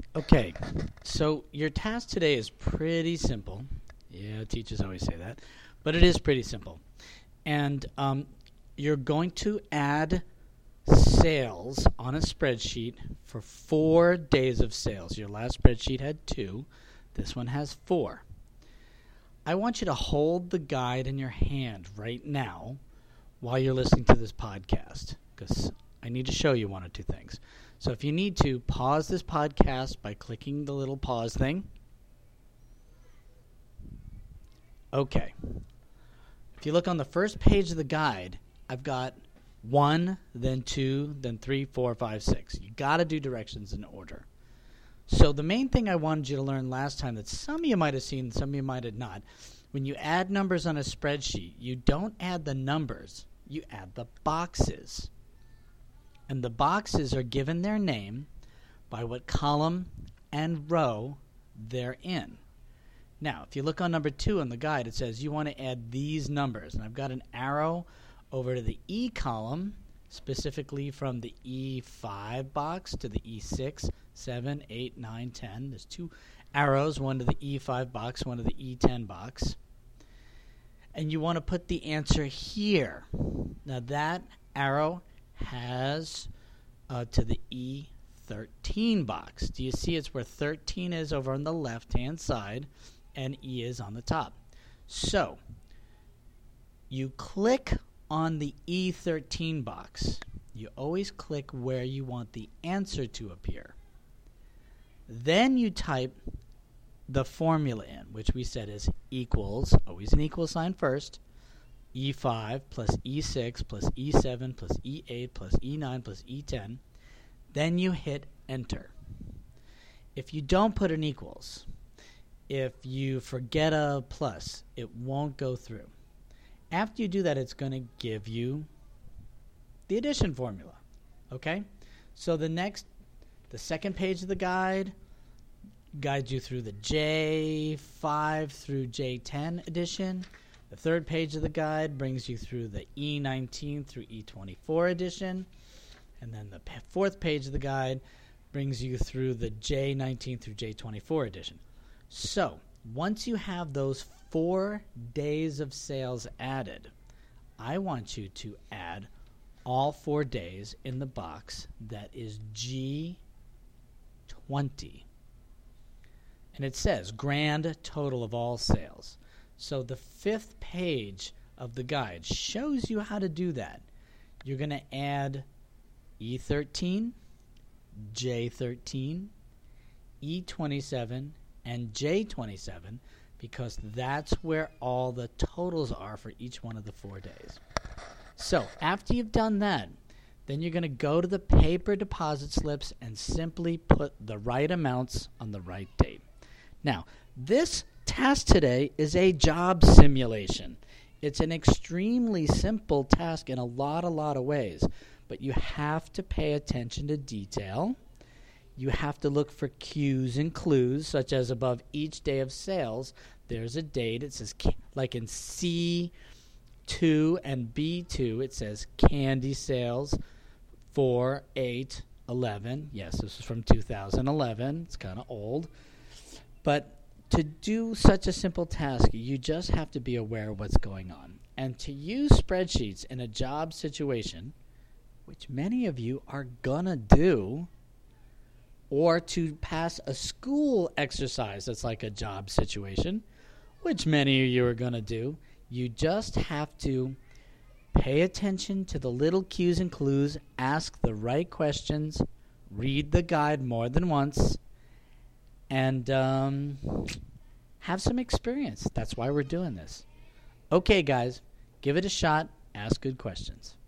Okay, so your task today is pretty simple. Yeah, teachers always say that, but it is pretty simple. And you're going to add sales on a spreadsheet for 4 days of sales. Your last spreadsheet had 2. This one has 4. I want you to hold the guide in your hand right now while you're listening to this podcast, because I need to show you one or two things. So if you need to, pause this podcast by clicking the little pause thing. Okay. If you look on the first page of the guide, I've got 1, then 2, then 3, 4, 5, 6. You got to do directions in order. So the main thing I wanted you to learn last time that some of you might have seen, some of you might have not, when you add numbers on a spreadsheet, you don't add the numbers, you add the boxes. And the boxes are given their name by what column and row they're in. Now, if you look on number 2 on the guide, it says you want to add these numbers. And I've got an arrow over to the E column, specifically from the E5 box to the E6, 7, 8, 9, 10. There's 2 arrows, one to the E5 box, one to the E10 box. And you want to put the answer here. Now, that arrow has to the E13 box. Do you see it's where 13 is over on the left-hand side and E is on the top? So you click on the E13 box. You always click where you want the answer to appear. Then you type the formula in, which we said is equals, always an equal sign first, E5 plus E6 plus E7 plus E8 plus E9 plus E10. Then you hit enter. If you don't put an equals, if you forget a plus, it won't go through. After you do that, it's going to give you the addition formula. Okay? So the second page of the guide guides you through the J5 through J10 addition. The third page of the guide brings you through the E19 through E24 edition. And then the fourth page of the guide brings you through the J19 through J24 edition. So, once you have those 4 days of sales added, I want you to add all 4 days in the box that is G20. And it says grand total of all sales. So the 5th page of the guide shows you how to do that. You're going to add E13, J13, E27, and J27 because that's where all the totals are for each one of the 4 days. So after you've done that, then you're going to go to the paper deposit slips and simply put the right amounts on the right date. Now, this task today is a job simulation. It's an extremely simple task in a lot of ways, but you have to pay attention to detail. You have to look for cues and clues, such as above each day of sales, there's a date. It says, like in C2 and B2, it says candy sales 4, 8, 11. Yes, this is from 2011. It's kind of old. But to do such a simple task, you just have to be aware of what's going on. And to use spreadsheets in a job situation, which many of you are going to do, or to pass a school exercise that's like a job situation, which many of you are going to do, you just have to pay attention to the little cues and clues, ask the right questions, read the guide more than once, and have some experience. That's why we're doing this. Okay, guys, give it a shot. Ask good questions.